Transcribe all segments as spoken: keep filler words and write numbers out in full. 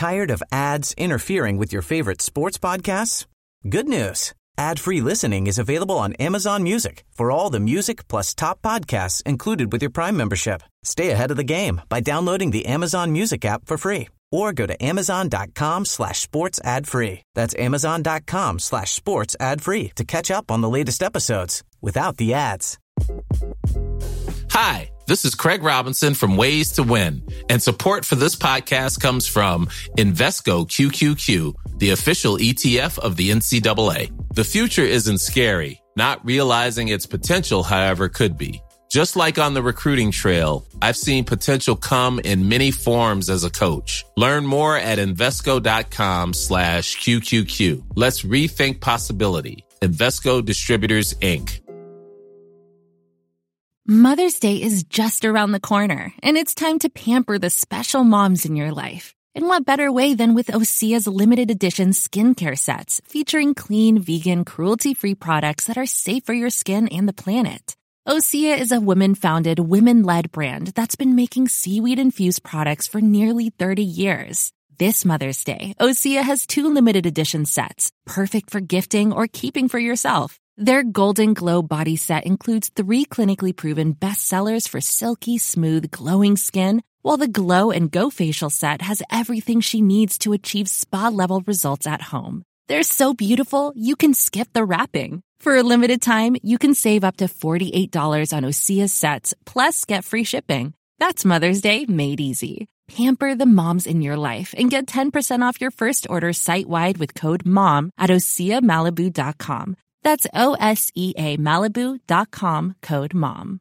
Tired of ads interfering with your favorite sports podcasts? Good news. Ad-free listening is available on Amazon Music for all the music plus top podcasts included with your Prime membership. Stay ahead of the game by downloading the Amazon Music app for free or go to amazon.com slash sports ad free. That's amazon.com slash sports ad free to catch up on the latest episodes without the ads. Hi, this is Craig Robinson from Ways to Win, and support for this podcast comes from Invesco Q Q Q, the official E T F of the N C double A. The future isn't scary. Not realizing its potential, however, could be. Just like on the recruiting trail, I've seen potential come in many forms as a coach. Learn more at Invesco.com slash QQQ. Let's rethink possibility. Invesco Distributors, Incorporated. Mother's Day is just around the corner, and it's time to pamper the special moms in your life. And what better way than with Osea's limited edition skincare sets featuring clean, vegan, cruelty-free products that are safe for your skin and the planet. Osea is a women-founded, women-led brand that's been making seaweed-infused products for nearly thirty years. This Mother's Day, Osea has two limited edition sets, perfect for gifting or keeping for yourself. Their Golden Glow body set includes three clinically proven bestsellers for silky, smooth, glowing skin, while the Glow and Go facial set has everything she needs to achieve spa-level results at home. They're so beautiful, you can skip the wrapping. For a limited time, you can save up to forty-eight dollars on Osea sets, plus get free shipping. That's Mother's Day made easy. Pamper the moms in your life and get ten percent off your first order site-wide with code MOM at Osea Malibu dot com. That's O S E A Malibu dot com, code MOM.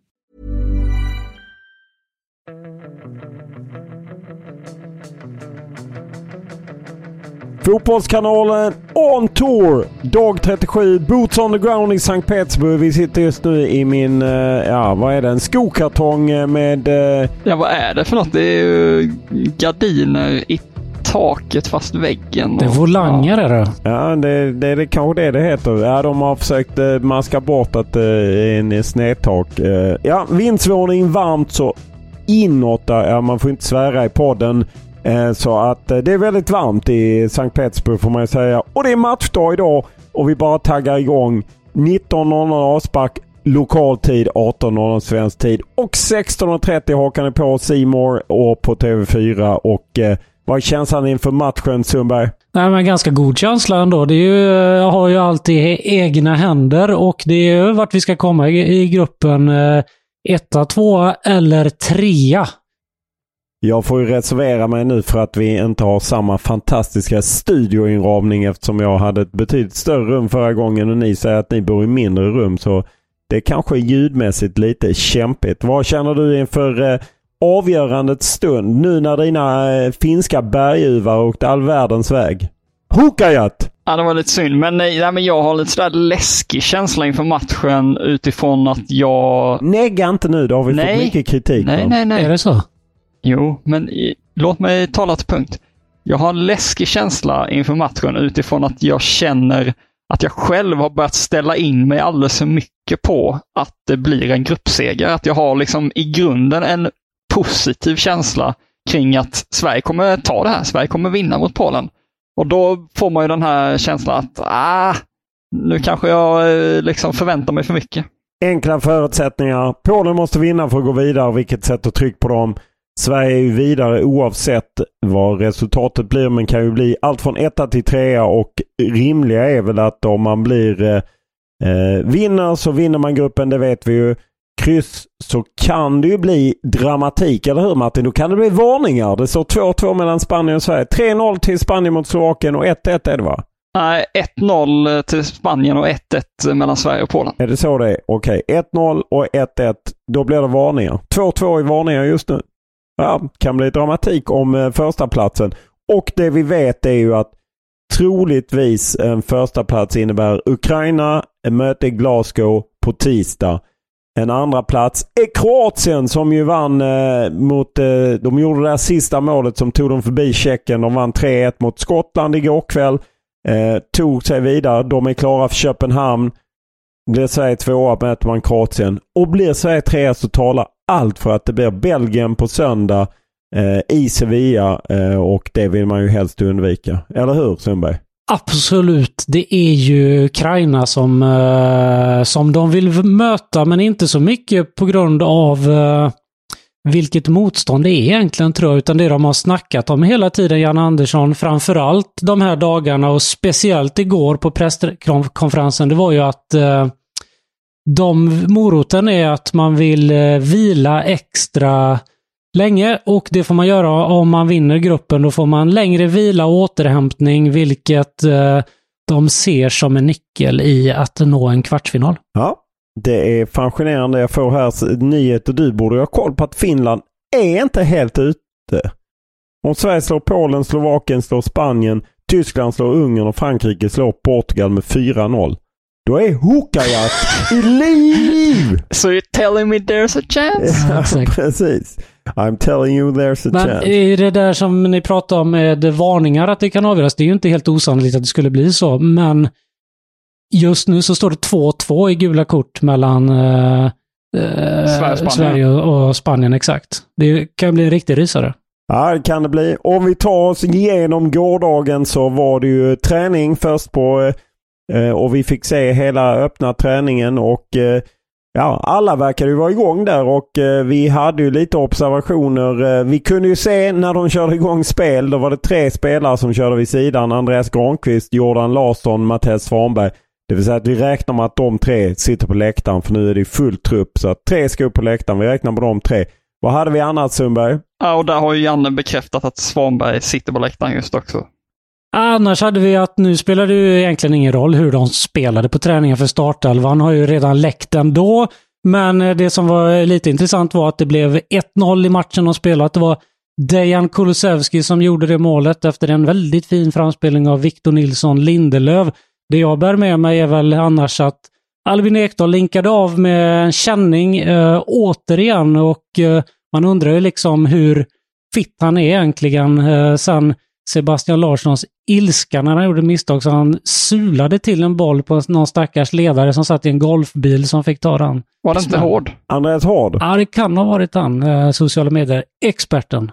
Fotbollskanalen On Tour, dag trettiosju, Boots on the ground i Sankt Petersburg. Vi sitter just nu i min, ja vad är det, en skokartong med... Ja, vad är det för något? Det är ju gardiner i taket fast väggen. Och, det är volanger ja. är det. Ja, det, det, det kanske det det heter. Ja, de har försökt maska bort att det är en snedtak. Ja, vindsvåning varmt så inåt där. Ja, man får inte svära i podden. Så att det är väldigt varmt i Sankt Petersburg får man säga. Och det är matchdag idag och vi bara taggar igång. nitton noll noll avspark lokal tid, arton noll noll svensk tid. Och sexton trettio hakar ni på C More och på T V fyra. Och eh, vad är känslan inför matchen, Sundberg? Nej, men ganska god känsla ändå. Det är ju, jag har ju alltid egna händer och det är ju vart vi ska komma i, i gruppen. Eh, etta, tvåa eller trea. Jag får ju reservera mig nu för att vi inte har samma fantastiska studioinramning eftersom jag hade ett betydligt större rum förra gången och ni säger att ni bor i mindre rum, så det är kanske ljudmässigt lite kämpigt. Vad känner du inför eh, avgörandet stund nu när dina eh, finska berguvar åkte all världens väg? Hukajat! Ja, det var lite synd. Men, nej, men jag har lite sådär läskig känsla inför matchen utifrån att jag... Negga inte nu, då har vi nej. fått mycket kritik. Nej, nej, nej. Är det så? Jo, men i, låt mig tala till punkt. Jag har en läskig känsla inför matchen utifrån att jag känner att jag själv har börjat ställa in mig alldeles för mycket på att det blir en gruppseger. Att jag har liksom i grunden en positiv känsla kring att Sverige kommer ta det här. Sverige kommer vinna mot Polen. Och då får man ju den här känslan att ah, nu kanske jag liksom förväntar mig för mycket. Enkla förutsättningar. Polen måste vinna för att gå vidare. Vilket sätt att tryck på dem. Sverige är ju vidare oavsett vad resultatet blir, men kan ju bli allt från etta till trea, och rimliga är väl att om man blir eh, vinner så vinner man gruppen, det vet vi ju. Kryss så kan det ju bli dramatik, eller hur Martin? Då kan det bli varningar. Det står två två mellan Spanien och Sverige. tre noll till Spanien mot Slovakien och ett ett är det, va? Nej, ett noll till Spanien och ett ett mellan Sverige och Polen. Är det så det är? Okej, ett noll och ett ett. Då blir det varningar. två två i varningar just nu. Ja, kan bli dramatik om eh, första platsen. Och det vi vet är ju att troligtvis en första plats innebär Ukraina, en möte i Glasgow på tisdag. En andra plats är Kroatien som ju vann eh, mot, eh, de gjorde det här sista målet som tog dem förbi Tjeckien. De vann tre ett mot Skottland igår kväll. Eh, tog sig vidare. De är klara för Köpenhamn. Blir Sverige tvåa möter man Kroatien. Och blir Sverige trea så talar allt för att det blir Belgien på söndag eh, i Sevilla eh, och det vill man ju helst undvika. Eller hur, Sundberg? Absolut. Det är ju Ukraina som, eh, som de vill möta, men inte så mycket på grund av eh, vilket motstånd det är egentligen, tror jag, utan det de har snackat om hela tiden, Jan Andersson, framförallt de här dagarna och speciellt igår på presskonferensen, det var ju att eh, de moroten är att man vill eh, vila extra länge, och det får man göra om man vinner gruppen. Då får man längre vila och återhämtning, vilket eh, de ser som en nyckel i att nå en kvartsfinal. Ja, det är fascinerande. Jag får här nyheter. Du borde ha koll på att Finland är inte helt ute. Om Sverige slår Polen, Slovakien slår Spanien, Tyskland slår Ungern och Frankrike slår Portugal med fyra noll. Då är Hukajat i liv! So you're telling me there's a chance? Ja, precis. I'm telling you there's a Men chance. är det där som ni pratar om med varningar att det kan avgöras? Det är ju inte helt osannolikt att det skulle bli så. Men just nu så står det två två i gula kort mellan eh, Sverige, Sverige och Spanien. Exakt. Det kan bli en riktig rysare. Ja, det kan det bli. Om vi tar oss igenom gårdagen så var det ju träning först på eh, och vi fick se hela öppna träningen och eh, ja, alla verkade ju vara igång där och eh, vi hade ju lite observationer. Eh, vi kunde ju se när de körde igång spel, då var det tre spelare som körde vid sidan. Andreas Granqvist, Jordan Larsson, Mattias Svanberg. Det vill säga att vi räknar med att de tre sitter på läktaren, för nu är det full trupp. Så att tre ska upp på läktaren, vi räknar på de tre. Vad hade vi annat, Sundberg? Ja, och där har ju Janne bekräftat att Svanberg sitter på läktaren just också. Annars hade vi att nu spelar det ju egentligen ingen roll hur de spelade på träningen, för startelvan har ju redan läckt ändå. Men det som var lite intressant var att det blev ett noll i matchen och spelat. Det var Dejan Kulusevski som gjorde det målet efter en väldigt fin framspelning av Victor Nilsson Lindelöf. Det jag bär med mig är väl annars att Albin Ekdal linkade av med en känning äh, återigen, och äh, man undrar ju liksom hur fit han är egentligen. Äh, sen Sebastian Larssons ilska när han gjorde misstag, så han sulade till en boll på någon stackars ledare som satt i en golfbil som fick ta den. Var det inte hård? Andreas Hård? Ja, det kan ha varit han, äh, sociala medier-experten.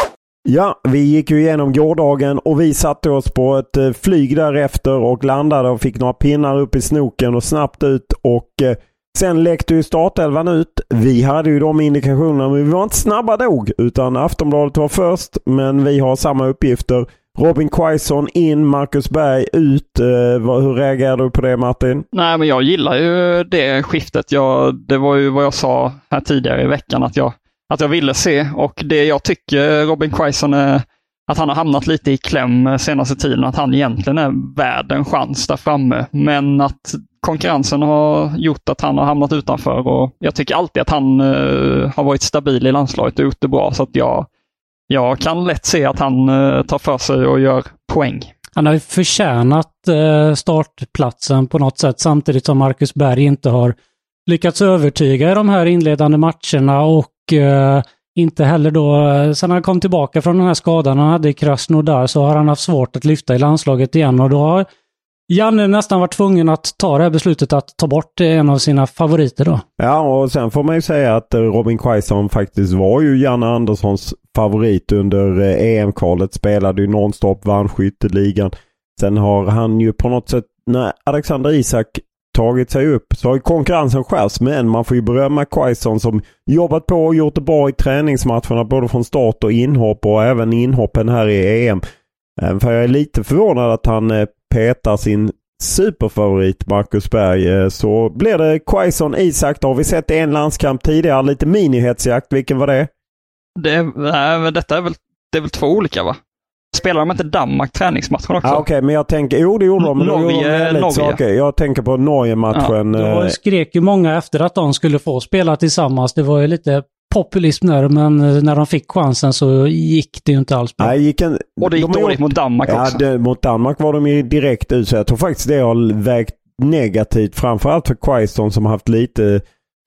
Ja, vi gick ju igenom gårdagen och vi satte oss på ett flyg därefter och landade och fick några pinnar upp i snoken och snabbt ut, och eh, sen läckte ju startelvan ut. Vi hade ju de indikationerna, men vi var inte snabba nog, utan Aftonbladet var först, men vi har samma uppgifter. Robin Quaison in, Marcus Berg ut. Eh, hur reagerar du på det, Martin? Nej, men jag gillar ju det skiftet. Jag, det var ju vad jag sa här tidigare i veckan att jag att jag ville se, och det jag tycker Robin Quaison är att han har hamnat lite i kläm senaste tiden, att han egentligen är värd en chans där framme, men att konkurrensen har gjort att han har hamnat utanför, och jag tycker alltid att han uh, har varit stabil i landslaget och gjort det bra, så att jag, jag kan lätt se att han uh, tar för sig och gör poäng. Han har ju förtjänat uh, startplatsen på något sätt, samtidigt som Marcus Berg inte har lyckats övertyga i de här inledande matcherna, och Uh, inte heller då, sen han kom tillbaka från den här skadan han hade i Krasnodar, så har han haft svårt att lyfta i landslaget igen, och då har Janne nästan varit tvungen att ta det här beslutet att ta bort en av sina favoriter då. Ja, och sen får man ju säga att Robin Quaison faktiskt var ju Janne Anderssons favorit under E M-kvalet, spelade ju nonstop, vann skytteligan. Sen har han ju på något sätt, när Alexander Isak tagit sig upp, så har ju konkurrensen skärps, men man får ju berömma Quaison som jobbat på och gjort det bra i träningsmatcherna, både från start och inhopp, och även inhoppen här i E M. För jag är lite förvånad att han petar sin superfavorit Marcus Berg. Så blir det Quaison Isak. Då har vi sett en landskamp tidigare, lite minihetsjakt. Vilken var det? Det, nej, detta är väl, det är väl två olika, va? Spelar de inte Danmark träningsmatchen också? Ah, Okej, okay, men jag tänker, jo det gjorde de. Men Norge, gjorde de Norge. Saker. Jag tänker på Norge-matchen. Ja, då skrek ju många efter att de skulle få spela tillsammans. Det var ju lite populism där, men när de fick chansen så gick det ju inte alls bra. Nej, gick en, och det gick de dåligt gjort, mot Danmark ja, också. Det, mot Danmark var de ju direkt ut. Så jag tror faktiskt det har vägt negativt, framförallt för Quaison som har haft lite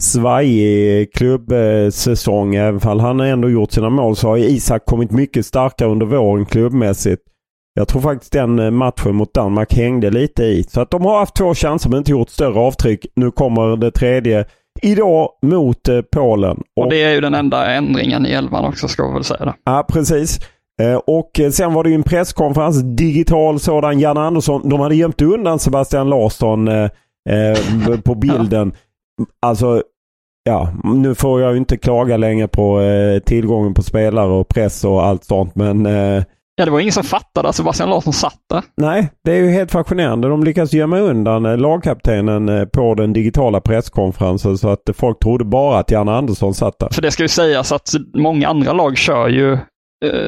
svajig klubbsäsong. Även fall han har ändå gjort sina mål, så har Isak kommit mycket starkare under våren klubbmässigt. Jag tror faktiskt den matchen mot Danmark hängde lite i. Så att de har haft två chanser men inte gjort större avtryck. Nu kommer det tredje idag mot eh, Polen. Och, och det är ju den enda ändringen i elvan också, ska vi väl säga det. Ja, precis. Eh, och eh, sen var det ju en presskonferens, digital sådan. Janne Andersson, de hade gömt undan Sebastian Larsson eh, eh, på bilden. Alltså, ja, nu får jag ju inte klaga längre på eh, tillgången på spelare och press och allt sånt, men eh, ja, det var ingen som fattade att Sebastian Larsson satt där. Nej, det är ju helt fascinerande. De lyckas gömma undan eh, lagkaptenen eh, på den digitala presskonferensen så att eh, folk trodde bara att Janne Andersson satt där. För det ska ju sägas att många andra lag kör ju eh,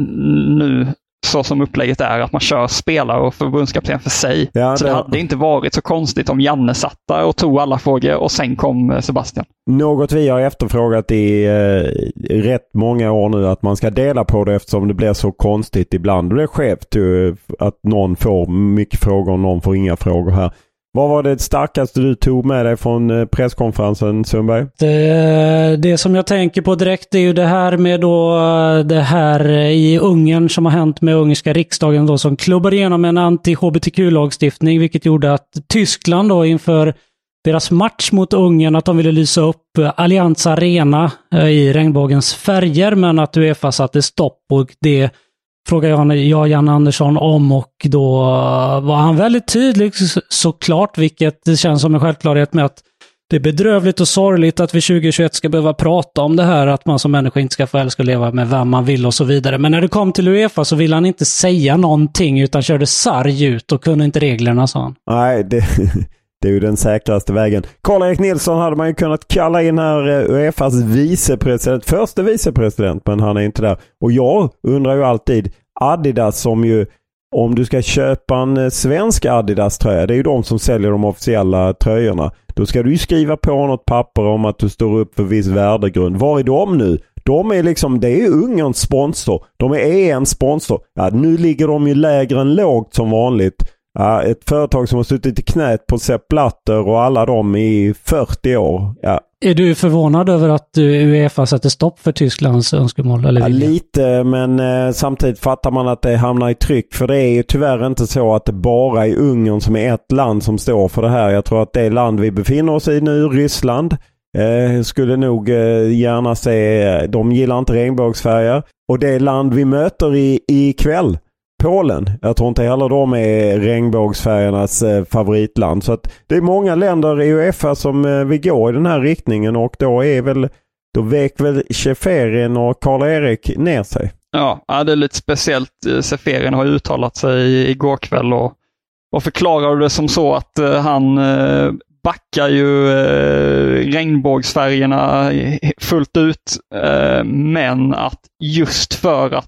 nu så som upplägget är, att man kör spelare och förbundskapten för sig. Ja, så det, det hade inte varit så konstigt om Janne satt där och tog alla frågor och sen kom Sebastian. Något vi har efterfrågat i eh, rätt många år nu, att man ska dela på det eftersom det blir så konstigt ibland. Och det är skevt ju, att någon får mycket frågor och någon får inga frågor här. Vad var det starkaste du tog med dig från presskonferensen, Sundberg? Det, det som jag tänker på direkt är ju det här med då det här i Ungern som har hänt med ungerska riksdagen då, som klubbade igenom en anti-H B T Q-lagstiftning, vilket gjorde att Tyskland då inför deras match mot Ungern att de ville lysa upp Allianz Arena i regnbågens färger, men att UEFA satte stopp, och det frågar jag, jag Janne Andersson om, och då var han väldigt tydlig såklart, vilket känns som en självklarhet, med att det är bedrövligt och sorgligt att vi tjugo tjugoett ska behöva prata om det här, att man som människa inte ska få älska och leva med vem man vill och så vidare. Men när det kom till UEFA så ville han inte säga någonting utan körde sarg ut och kunde inte reglerna, sa han. Nej, det, det är ju den säkraste vägen. Karl-Erik Nilsson hade man ju kunnat kalla in här UEFAs vicepresident, första vicepresident, men han är inte där. Och jag undrar ju alltid, Adidas som ju, om du ska köpa en svensk Adidas-tröja, det är ju de som säljer de officiella tröjorna, då ska du ju skriva på något papper om att du står upp för viss värdegrund. Var är de nu? De är liksom, det är Ungerns sponsor. De är E M-sponsor. Ja, nu ligger de ju lägre än lågt som vanligt. Ja, ett företag som har suttit i knät på Sepp Blatter och alla dem i fyrtio år. Ja. Är du förvånad över att UEFA sätter stopp för Tysklands önskemål? Eller ja, lite, men eh, samtidigt fattar man att det hamnar i tryck. För det är ju tyvärr inte så att det bara är Ungern som är ett land som står för det här. Jag tror att det land vi befinner oss i nu, Ryssland, eh, skulle nog eh, gärna se, de gillar inte regnbågsfärger. Och det land vi möter i, i kväll, Polen. Jag tror inte heller de är regnbågsfärgernas eh, favoritland. Så att det är många länder i UEFA som eh, vill gå i den här riktningen, och då är väl då vek väl Seferin och Karl-Erik ner sig. Ja, det är lite speciellt. Seferin har uttalat sig igår kväll och, och förklarar det som så att eh, han eh, backar ju eh, regnbågsfärgerna fullt ut, eh, men att just för att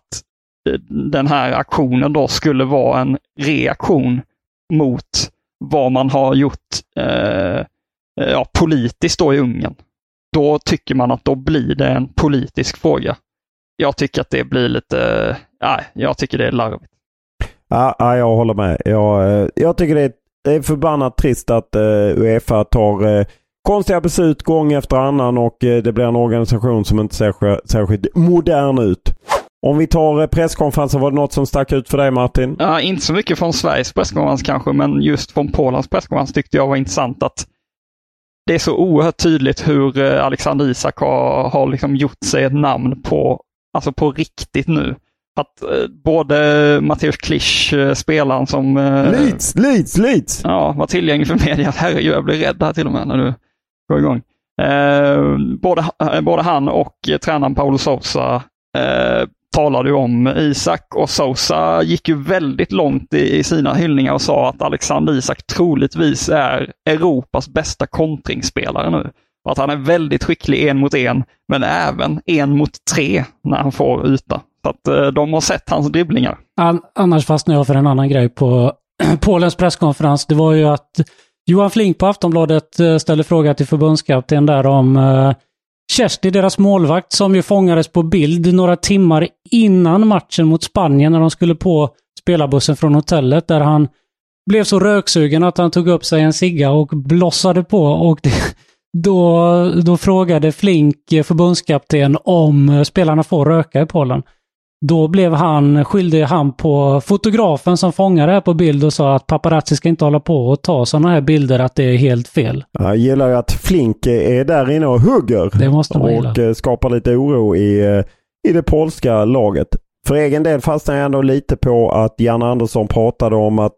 den här aktionen då skulle vara en reaktion mot vad man har gjort eh, ja, politiskt då i Ungern. Då tycker man att då blir det en politisk fråga. Jag tycker att det blir lite, nej, jag tycker det är larvigt. Ja, ja, jag håller med. Jag, jag tycker det är, det är förbannat trist att uh, UEFA tar uh, konstiga beslut gång efter annan, och uh, det blir en organisation som inte ser särskilt modern ut. Om vi tar presskonferensen, var det något som stack ut för dig, Martin? Ja, inte så mycket från Sveriges presskonferens kanske, men just från Polens presskonferens tyckte jag var intressant att det är så oerhört tydligt hur Alexander Isak har, har liksom gjort sig ett namn på, alltså på riktigt nu. Att eh, både Mateusz Klisch, eh, spelaren som eh, Leeds, Leeds, Leeds! Ja, var tillgänglig för media. Herregud, jag blir rädd här till och med när du går igång. Eh, både, eh, både han och eh, tränaren Paulo Sousa eh, talade ju om Isak, och Sousa gick ju väldigt långt i, i sina hyllningar och sa att Alexander Isak troligtvis är Europas bästa kontringsspelare nu. Och att han är väldigt skicklig en mot en, men även en mot tre när han får yta. Så att eh, de har sett hans dribblingar. An- annars fastnade jag för en annan grej på Polens presskonferens. Det var ju att Johan Flink på Aftonbladet eh, ställde fråga till förbundskapten där om eh, Kersti, deras målvakt, som ju fångades på bild några timmar innan matchen mot Spanien när de skulle på spelarbussen från hotellet, där han blev så röksugen att han tog upp sig en cigga och blossade på, och det, då, då frågade Flink förbundskapten om spelarna får röka i Polen. Då blev han, skyldig han på fotografen som fångade det här på bild och sa att paparazzi ska inte hålla på och ta sådana här bilder, att det är helt fel. Jag gillar ju att Flink är där inne och hugger. Det måste man och gilla. skapar lite oro i, i det polska laget. För egen del fastnar jag ändå lite på att Jan Andersson pratade om att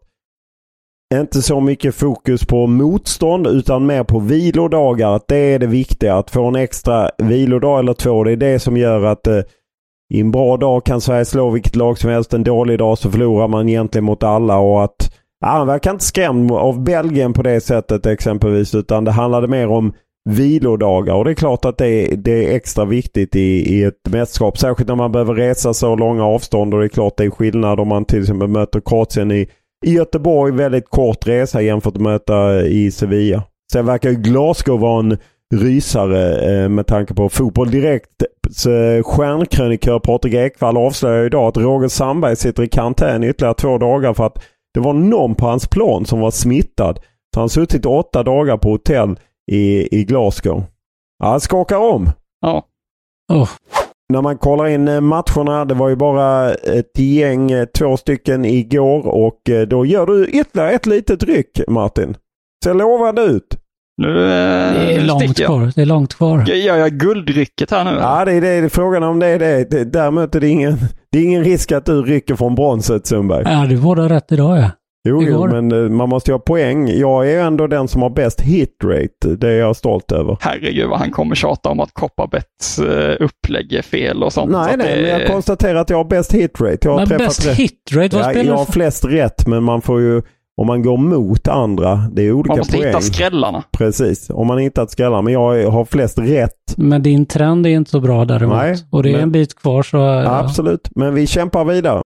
inte så mycket fokus på motstånd utan mer på vilodagar. Att det är det viktiga. Att få en extra vilodag eller två. Det är det som gör att eh, i en bra dag kan Sverige slå vilket lag som helst. En dålig dag så förlorar man egentligen mot alla. Och att ja, han verkar inte skrämd av Belgien på det sättet exempelvis. Utan det handlade mer om vilodagar. Och det är klart att det är, det är extra viktigt i, i ett mästerskap. Särskilt när man behöver resa så långa avstånd. Och det är klart det är skillnad om man till exempel möter Kroatien i I Göteborg, väldigt kort resa jämfört med att möta i Sevilla. Sen verkar ju Glasgow vara en rysare eh, med tanke på fotboll direkt. Så stjärnkrönikör Patrik Ekvall avslöjar idag att Roger Sandberg sitter i karantän ytterligare två dagar för att det var någon på hans plan som var smittad. Så han suttit åtta dagar på hotell i, i Glasgow. Ja, han skakar om. Ja. Oh. När man kollar in matcherna, det var ju bara ett gäng, två stycken igår och då gör du ytterligare ett litet ryck, Martin. Så lovande ut. Nu, Det är långt jag. kvar. Det är långt kvar. Jag gör jag guldrycket här nu? Ja, det är det. Det är frågan om det är det. det däremot är det ingen, det är ingen risk att du rycker från bronset, Sundberg. Ja, du var rätt idag, ja. Jo, jo, Igår. men man måste ju ha poäng. Jag är ändå den som har bäst hitrate. Det är jag stolt över. Herregud vad han kommer tjata om att Koparbets uh, upplägg är fel och sånt. Nej, så nej, det... men jag konstaterar att jag har bäst hitrate. Jag har Men träffat bäst rätt. hitrate, vad Ja, spelar jag du har för? flest rätt, men man får ju, om man går mot andra, det är olika Man måste poäng. hitta skrällarna. Precis, om man hittat skrällar. Men jag har flest rätt. Men din trend är inte så bra däremot. Nej, och det är men- en bit kvar så... Ja. Absolut, men vi kämpar vidare.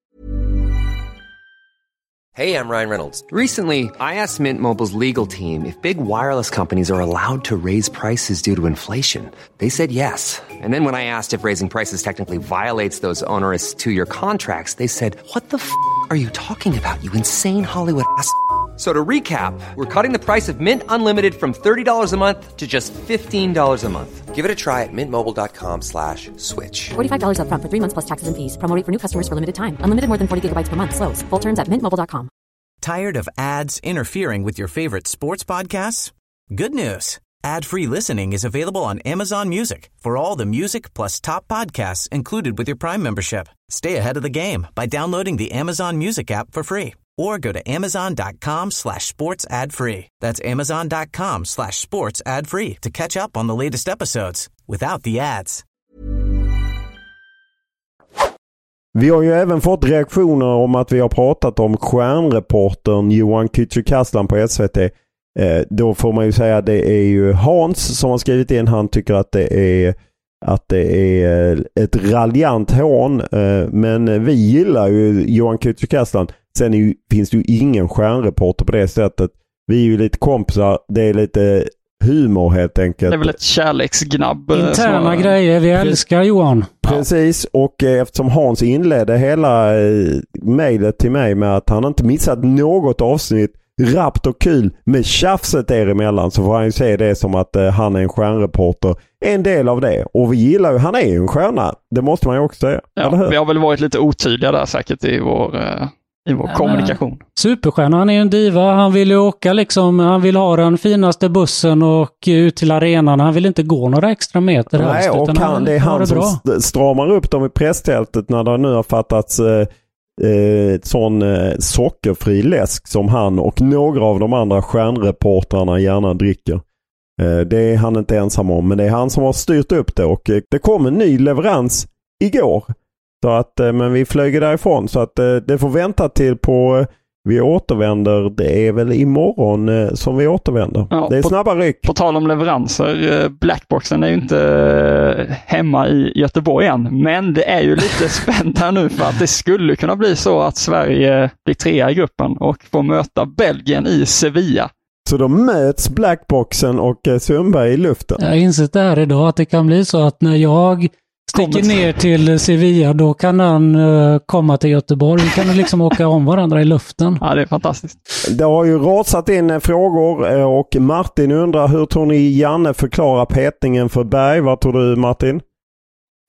Hey, I'm Ryan Reynolds. Recently, I asked Mint Mobile's legal team if big wireless companies are allowed to raise prices due to inflation. They said yes. And then when I asked if raising prices technically violates those onerous two-year contracts, they said, what the f*** are you talking about, you insane Hollywood ass f- So to recap, we're cutting the price of Mint Unlimited from thirty dollars a month to just fifteen dollars a month. Give it a try at mintmobile.com slash switch. forty-five dollars up front for three months plus taxes and fees. Promo rate for new customers for limited time. Unlimited more than forty gigabytes per month. Slows full terms at mint mobile dot com. Tired of ads interfering with your favorite sports podcasts? Good news. Ad-free listening is available on Amazon Music for all the music plus top podcasts included with your Prime membership. Stay ahead of the game by downloading the Amazon Music app for free or go to amazon.com slash sports ad free. That's amazon.com slash sports ad free to catch up on the latest episodes without the ads. Vi har ju även fått reaktioner om att vi har pratat om stjärnreportern Johan Kücükaslan på S V T. Eh, då får man ju säga att det är ju Hans som har skrivit in. Han tycker att det är, att det är ett raljant hån. Eh, men vi gillar ju Johan Kücükaslan. Sen är ju, finns det ju ingen stjärnreporter på det sättet. Vi är ju lite kompisar. Det är lite humor helt enkelt. Det är väl ett kärleksgnabb. eh, Interna snarare. grejer. Vi älskar Johan. Precis, och eh, eftersom Hans inledde hela eh, mejlet till mig med att han inte missat något avsnitt, rappt och kul med tjafset er emellan, så får han ju se det som att eh, han är en stjärnreporter. En del av det. Och vi gillar ju, han är ju en stjärna. Det måste man ju också säga. Eller Ja, hur? vi har väl varit lite otydliga där säkert i vår, eh, i vår Ja, kommunikation. Superstjärna, han är ju en diva. Han vill ju åka liksom, han vill ha den finaste bussen och ut till arenan. Han vill inte gå några extra meter. Nej, helst, och utan han, han det är har han det som bra. st- stramar upp dem i presstältet när det nu har fattats eh, eh, sån eh, sockerfri läsk som han och några av de andra stjärnreportrarna gärna dricker. Eh, det är han inte ensam om, men det är han som har styrt upp det, och eh, det kom en ny leverans igår. Så att, eh, men vi flög därifrån, så att eh, det får vänta till på eh, vi återvänder. Det är väl imorgon eh, som vi återvänder. Ja, det är på- snabba ryck. På tal om leveranser, eh, Blackboxen är ju inte eh, hemma i Göteborg än, men det är ju lite spänt här nu för att det skulle kunna bli så att Sverige blir trea i gruppen och får möta Belgien i Sevilla. Så då möts Blackboxen och eh, Sundberg i luften. Jag har insett det här idag att det kan bli så att när jag sticker Kommer- ner till Sevilla, då kan han uh, komma till Göteborg. Vi kan liksom åka om varandra i luften. Ja, det är fantastiskt. Det har ju rasat in eh, frågor eh, och Martin undrar, hur tror ni Janne förklarar petningen för Berg? Vad tror du, Martin? Att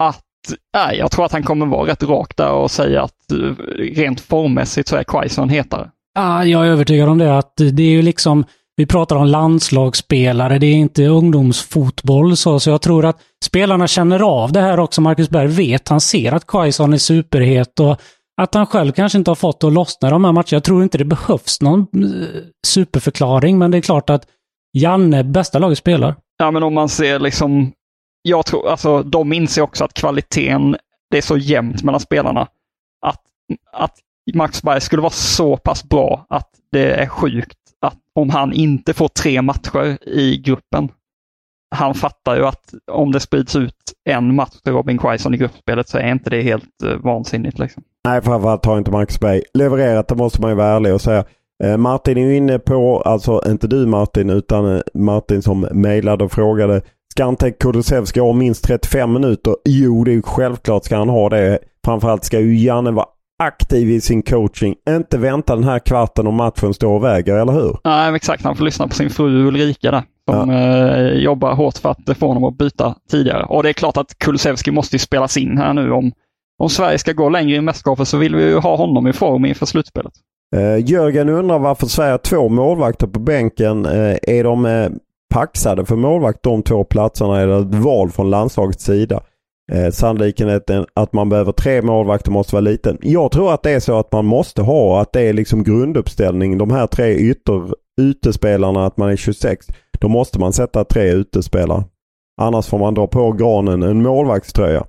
nej, jag tror att han kommer vara rätt rak där och säga att rent formmässigt så är Quaison hetare. Ja, jag är övertygad om det. Att det är ju liksom, vi pratar om landslagsspelare, det är inte ungdomsfotboll. Så, så jag tror att spelarna känner av det här också. Marcus Berg vet, han ser att Quaison är superhet och att han själv kanske inte har fått att lossna de här matcherna. Jag tror inte det behövs någon superförklaring, men det är klart att Janne bästa laget spelar. Ja, men om man ser liksom, jag tror, alltså de inser också att kvaliteten, det är så jämnt mellan spelarna. Att, att Max Berg skulle vara så pass bra att det är sjukt att om han inte får tre matcher i gruppen. Han fattar ju att om det sprids ut en match till Robin Quaison i gruppspelet så är inte det helt uh, vansinnigt. Liksom. Nej, framförallt har inte Max Berg levererat, det måste man ju vara ärlig och säga. Eh, Martin är ju inne på, alltså inte du Martin, utan Martin som mejlade och frågade, ska Antek Kulusevski ha minst trettiofem minuter? Jo, det är ju självklart ska han ha det. Framförallt ska ju Janne vara aktiv i sin coaching. Inte vänta den här kvarten om matchen står och väger, eller hur? Nej, exakt. Han får lyssna på sin fru Ulrika där. Som Ja. eh, jobbar hårt för att få honom att byta tidigare. Och det är klart att Kulusevski måste ju spelas in här nu. Om, om Sverige ska gå längre i mästerskapet så vill vi ju ha honom i form inför slutspelet. Uh, Jörgen undrar varför Sverige har två målvakter på bänken. Uh, är de uh, paxade för målvakt de två platserna? Är det ett val från landslagets sida? Uh, sannolikheten att man behöver tre målvakter måste vara liten. Jag tror att det är så att man måste ha, att det är liksom grunduppställning. De här tre ytter, utespelarna, att man är tjugosex. Då måste man sätta tre utespelare. Annars får man dra på granen en målvaktströja.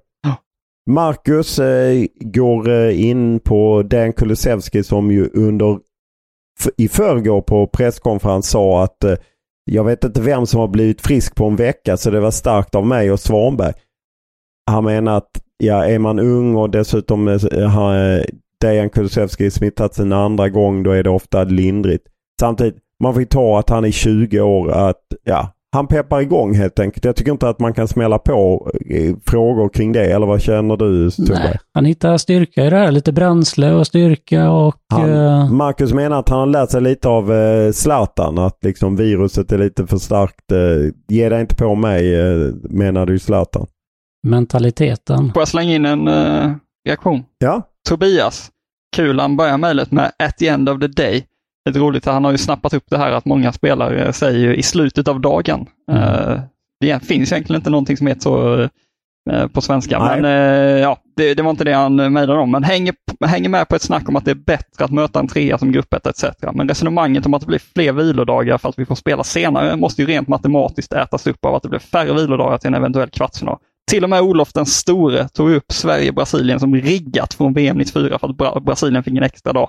Marcus eh, går eh, in på Dan Kulusevski som ju under f- i förrgår på presskonferens sa att eh, jag vet inte vem som har blivit frisk på en vecka så det var starkt av mig och Svanberg. Han menar att ja, är man ung och dessutom eh, har eh, Dan Kulusevski smittat sin andra gång, då är det ofta lindrigt. Samtidigt, man får ta att han är tjugo år, att ja, han peppar igång helt enkelt. Jag tycker inte att man kan smälla på eh, frågor kring det. Eller vad känner du, Sturberg? Han hittar styrka i det här. Lite bränsle och styrka. Och, han, uh... Marcus menar att han har lärt sig lite av eh, Zlatan. Att liksom viruset är lite för starkt. Eh, ge dig inte på mig, eh, menar du Zlatan. Mentaliteten. Får jag slänga in en uh, reaktion? Ja. Tobias, kul, han börjar mejlet med at the end of the day. Det är roligt, han har ju snappat upp det här att många spelare säger i slutet av dagen. Mm. Uh, det finns egentligen inte någonting som heter så uh, på svenska. Nej. Men uh, ja, det, det var inte det han mejlade om. Men hänger, hänger med på ett snack om att det är bättre att möta en trea som gruppet et cetera. Men resonemanget om att det blir fler vilodagar för att vi får spela senare måste ju rent matematiskt ätas upp av att det blir färre vilodagar till en eventuell kvartsfinal. Till och med Olof den store tog upp Sverige-Brasilien som riggat från V M nittiofyra för att Bra- Brasilien fick en extra dag.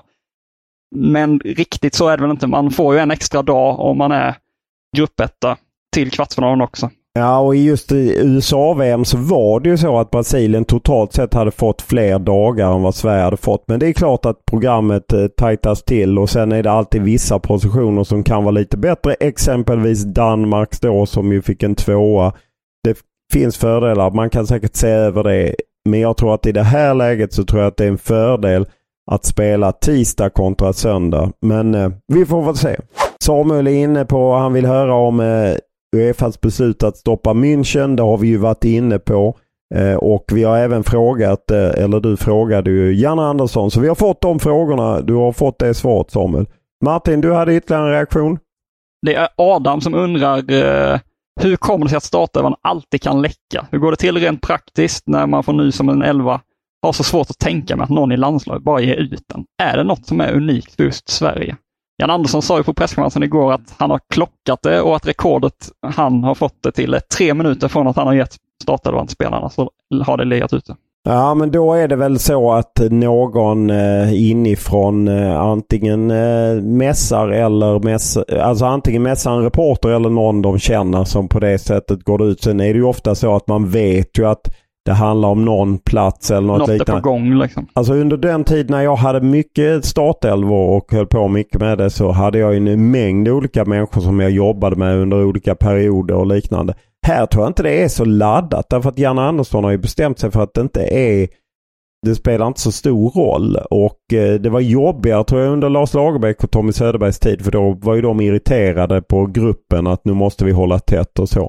Men riktigt så är det väl inte. Man får ju en extra dag om man är gruppetta till kvartsfinalen också. Ja, och just i U S A-V M så var det ju så att Brasilien totalt sett hade fått fler dagar än vad Sverige hade fått. Men det är klart att programmet eh, tajtas till och sen är det alltid vissa positioner som kan vara lite bättre. Exempelvis Danmark då som ju fick en tvåa. Det finns fördelar. Man kan säkert se över det. Men jag tror att i det här läget så tror jag att det är en fördel att spela tisdag kontra söndag. Men eh, vi får väl se. Samuel är inne på, han vill höra om eh, UEFAs beslut att stoppa München. Det har vi ju varit inne på. Eh, och vi har även frågat, eh, eller du frågade ju Janne Andersson. Så vi har fått de frågorna. Du har fått det svaret, Samuel. Martin, du hade ytterligare en reaktion? Det är Adam som undrar eh, hur kommer det sig att startelvan alltid kan läcka? Hur går det till rent praktiskt när man får ny som en elva? Har så svårt att tänka med att någon i landslaget bara ger ut den. Är det något som är unikt för just Sverige? Jan Andersson sa ju på presskonferensen igår att han har klockat det och att rekordet han har fått det till är tre minuter från att han har gett startelvan till spelarna, så har det legat ute. Ja, men då är det väl så att någon eh, inifrån eh, antingen eh, mässar eller mässar, alltså antingen mässar en reporter eller någon de känner som på det sättet går det ut. Sen är det ju ofta så att man vet ju att det handlar om någon plats eller något, något liknande. Något är på gång liksom. Alltså under den tid när jag hade mycket startelvor och höll på mycket med det, så hade jag en mängd olika människor som jag jobbade med under olika perioder och liknande. Här tror jag inte det är så laddat, därför att Janne Andersson har ju bestämt sig för att det inte är, det spelar inte så stor roll. Och eh, det var jobbigare tror jag under Lars Lagerbäck och Tommy Söderbergs tid, för då var ju de irriterade på gruppen att nu måste vi hålla tätt och så.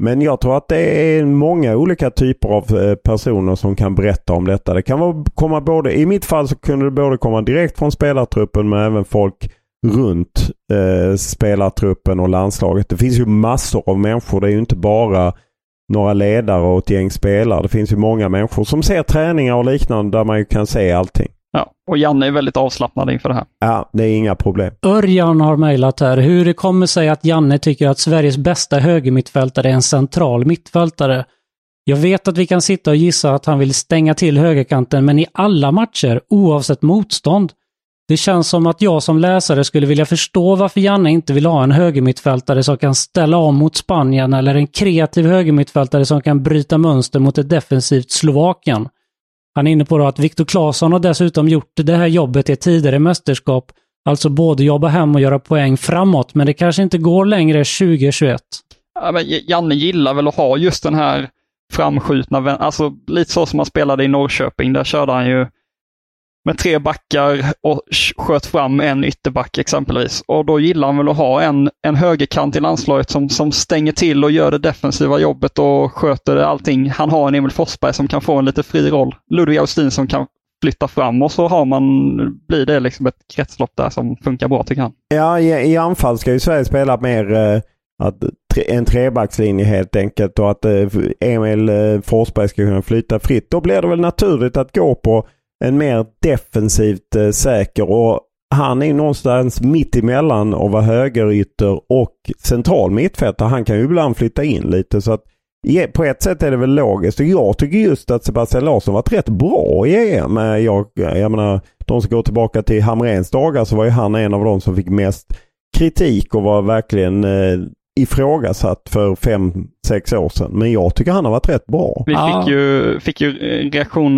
Men jag tror att det är många olika typer av personer som kan berätta om detta. Det kan vara, komma både, i mitt fall så kunde det både komma direkt från spelartruppen men även folk runt eh, spelartruppen och landslaget. Det finns ju massor av människor. Det är ju inte bara några ledare och ett gäng spelare. Det finns ju många människor som ser träningar och liknande där man ju kan se allting. Ja, och Janne är väldigt avslappnad inför det här. Ja, det är inga problem. Örjan har mejlat här hur det kommer sig att Janne tycker att Sveriges bästa högermittfältare är en central mittfältare. Jag vet att vi kan sitta och gissa att han vill stänga till högerkanten, men i alla matcher, oavsett motstånd. Det känns som att jag som läsare skulle vilja förstå varför Janne inte vill ha en högermittfältare som kan ställa om mot Spanien eller en kreativ högermittfältare som kan bryta mönster mot ett defensivt Slovakien. Han är inne på då att Viktor Claesson har dessutom gjort det här jobbet i ett tidigare mästerskap. Alltså både jobba hem och göra poäng framåt. Men det kanske inte går längre tjugo tjugoett. Ja, men Janne gillar väl att ha just den här framskjutna, alltså lite så som han spelade i Norrköping. Där körde han ju med tre backar och sköt fram en ytterback exempelvis. Och då gillar han väl att ha en, en högerkant i landslaget som, som stänger till och gör det defensiva jobbet och sköter allting. Han har en Emil Forsberg som kan få en lite fri roll. Ludvig Austin som kan flytta fram och så har man, blir det liksom ett kretslopp där som funkar bra tycker han. Ja, i, i anfall ska ju Sverige spela mer eh, att, tre, en trebackslinje helt enkelt och att eh, Emil eh, Forsberg ska kunna flytta fritt. Då blir det väl naturligt att gå på en mer defensivt eh, säker och han är någonstans mitt emellan att vara högerytter och central mittfältare. Han kan ju ibland flytta in lite så att ja, på ett sätt är det väl logiskt. Och jag tycker just att Sebastian Larsson varit rätt bra i E M. Jag, jag menar, de som går tillbaka till Hamrens dagar så var ju han en av de som fick mest kritik och var verkligen eh, ifrågasatt för fem, sex år sedan. Men jag tycker han har varit rätt bra. Vi fick ju, fick ju reaktion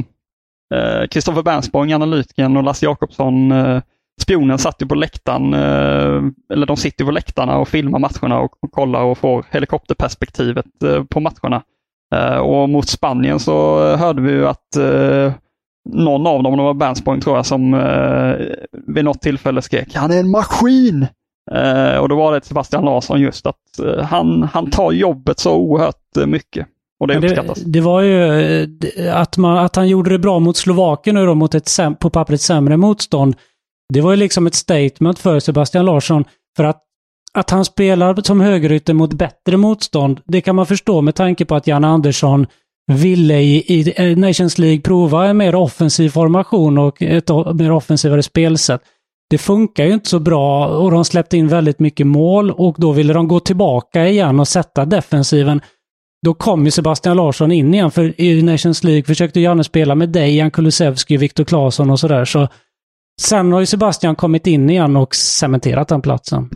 Kristoffer eh, Bernsborg, analytikern och Lasse Jakobsson, eh, spionen satt ju på läktaren, eh, eller de sitter på läktarna och filmar matcherna och, och kollar och får helikopterperspektivet eh, på matcherna. Eh, och mot Spanien så hörde vi ju att eh, någon av dem, det var Bernsborg tror jag, som eh, vid något tillfälle skrek han är en maskin! Eh, och då var det Sebastian Larsson just att eh, han, han tar jobbet så oerhört eh, mycket. Och det uppskattas. Det, det var ju att, man, att han gjorde det bra mot Slovakien och då mot ett säm, på pappret sämre motstånd. Det var ju liksom ett statement för Sebastian Larsson för att, att han spelar som högerytter mot bättre motstånd. Det kan man förstå med tanke på att Jan Andersson ville i, i Nations League prova en mer offensiv formation och ett mer offensivare spelsätt. Det funkar ju inte så bra och de släppte in väldigt mycket mål och då ville de gå tillbaka igen och sätta defensiven. Då kom ju Sebastian Larsson in igen för i Nations League försökte Janne spela med dig, Jan Kulusevski, Viktor Claesson och sådär. Så sen har ju Sebastian kommit in igen och cementerat den platsen.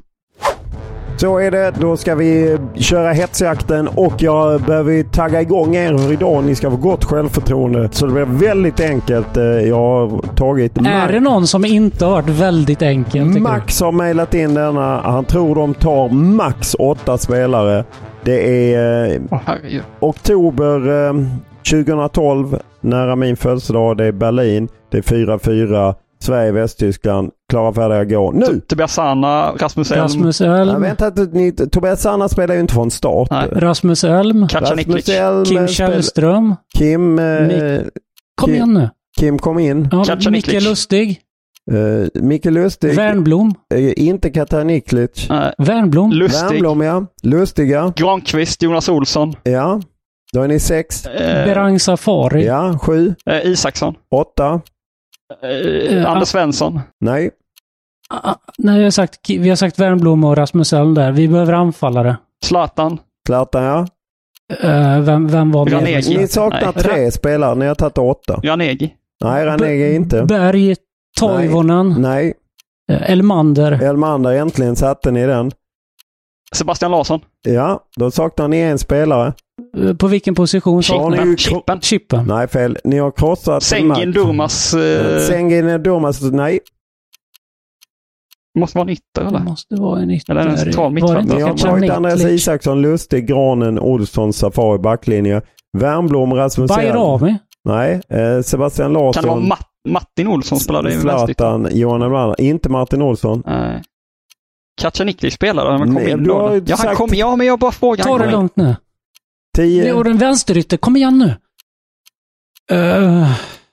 Så är det. Då ska vi köra hetsjakten och jag behöver tagga igång er för idag. Ni ska få gott självförtroende. Så det blir väldigt enkelt. Jag har tagit... Är Max. det någon som inte har varit väldigt enkelt? Max har mejlat in denna. Han tror de tar max åtta spelare. Det är oh, oktober eh, tjugohundratolv, nära min födelsedag. Det är Berlin. Det är fyra fyra. Sverige, Västtyskland. Klara, färdiga, gå. Nu! Tobias Sana, Rasmus Elm. Rasmus Elm. Ja, vänta, ni, Tobias Sana spelar ju inte från start. Nej. Rasmus Elm. Rasmus Elm. Kim Källström. Kim... Eh, Mik- kom igen nu. Kim kom in. Ja, Mikael Lustig. Uh, Mikael Lustig. Värnblom. Uh, inte Katar Niklic. Uh, Värnblom. Lustig. Värnblom, ja. Lustiga. Granqvist, Jonas Olsson. Ja. Då är ni sex. Uh, Berang Safari. Ja, sju. Uh, Isaksson. Åtta. Uh, uh, Anders Svensson. Nej. Uh, nej, vi har sagt, vi har sagt Värnblom och Rasmus Elm där. Vi behöver anfallare. Zlatan. Zlatan, ja. Uh, vem, vem var med? Ni saknar nej. tre Ra- spelare. Ni har tagit åtta. Ranegi. Nej, Ranegi B- inte. Berg, Toivonen. Nej. Uh, Elmander. Elmander, äntligen satte ni den. Sebastian Larsson. Ja, då saknar ni en spelare. Uh, på vilken position? Chippen. Chippen. Chippen. Nej, fel. Ni har krossat Sengin Durmas. Uh... Sengin Durmas, nej. Måste vara en ytter, eller? Det måste vara en ytter. Eller en central mittfältare. Ni har tagit Andreas Isaksson, Lustig, Granen, Olsson, Safari, backlinje. Värnblom, Rasmus Bayrami. Nej, eh, Sebastian Larsson. Kan det vara Matt- Martin Olsson spelade i Zlatan, Johan Elmander. Inte Martin Olsson. Nej. Kacanikli spelade när man kom Nej, in du har då? ju Ja, han sagt- kom, ja, men jag bara frågar. Ta han det kom in. lugnt nu. tio. Det är en vänsterytter. Kom igen nu. Uh.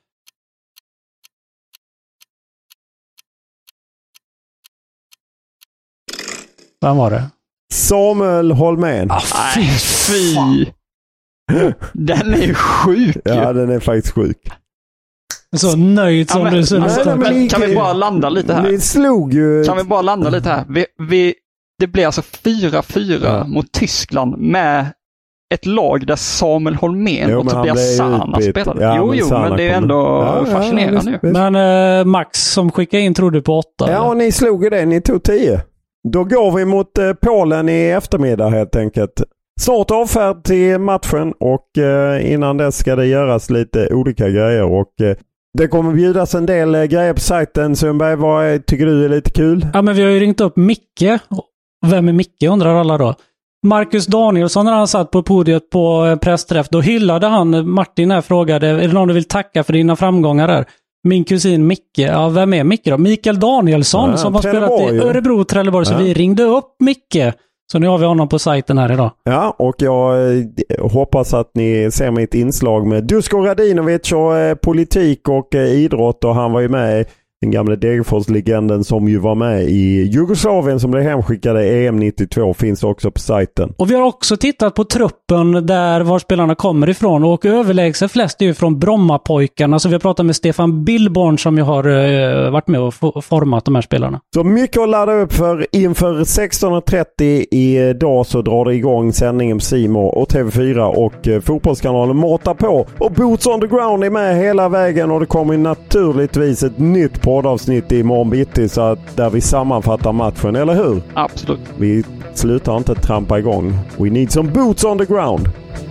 Vem var det? Samuel Holmén. Ah, fy, Nej, fy. Den är sjuk. Ja, den är faktiskt sjuk. Så nöjd som Ja, men- du ser alltså, nästan. men men ni- kan vi bara landa lite här? Ni slog ju... Kan vi bara landa lite här? Vi, vi, det blir alltså fyra fyra Ja. mot Tyskland med ett lag där Samuel Holmén Jo, och men han Tobias blev Sana utbytt. spelade. Ja, jo, men jo, Sana men det är kom. ändå Ja, ja, fascinerande visst, ju. visst. Men eh, Max som skickade in trodde på åtta. Ja, eller? ni slog ju det. Ni tog tio. Då går vi mot eh, Polen i eftermiddag helt enkelt. Snart avfärd till matchen och eh, innan dess ska det göras lite olika grejer och eh, det kommer bjudas en del eh, grejer på sajten. Sundberg, vad är, tycker du är lite kul? Ja, men vi har ju ringt upp Micke. Vem är Micke undrar alla då. Marcus Danielsson, när han satt på podiet på eh, pressträff, då hyllade han, Martin här frågade, är det någon du vill tacka för dina framgångar där? Min kusin Micke. Ja, vem är Micke då? Mikael Danielsson Ja, som har spelat Trelleborg i ju. Örebro och Trelleborg. Så Ja. vi ringde upp Micke. Så nu har vi honom på sajten här idag. Ja, och jag eh, hoppas att ni ser mitt inslag med Dusko Radinovic och eh, politik och eh, idrott. Och han var ju med, den gamla Degerfors-legenden som ju var med i Jugoslavien som blev hemskickade E M nittiotvå, finns också på sajten. Och vi har också tittat på truppen där var spelarna kommer ifrån. Och överlägset flest är ju från Brommapojkarna. Så vi har pratat med Stefan Billborn som ju har uh, varit med och f- format de här spelarna. Så mycket att ladda upp för. Inför sexton trettio idag så drar det igång sändningen på C M O och T V fyra och eh, Fotbollskanalen matar på. Och Boots on the ground är med hela vägen och det kommer naturligtvis ett nytt poddavsnitt i morgon bitti så att där vi sammanfattar matchen, eller hur? Absolut. Vi slutar inte trampa igång. We need some boots on the ground.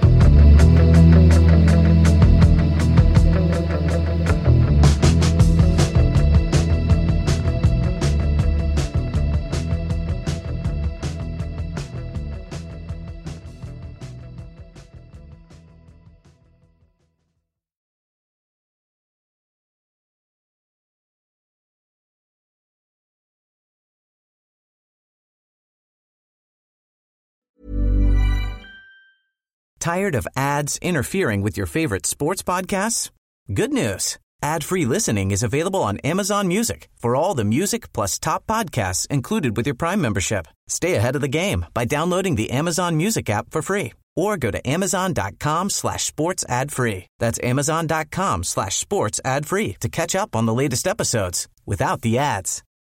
Tired of ads interfering with your favorite sports podcasts? Good news. Ad-free listening is available on Amazon Music for all the music plus top podcasts included with your Prime membership. Stay ahead of the game by downloading the Amazon Music app for free or go to amazon.com slash sports ad free. That's amazon.com slash sports ad free to catch up on the latest episodes without the ads.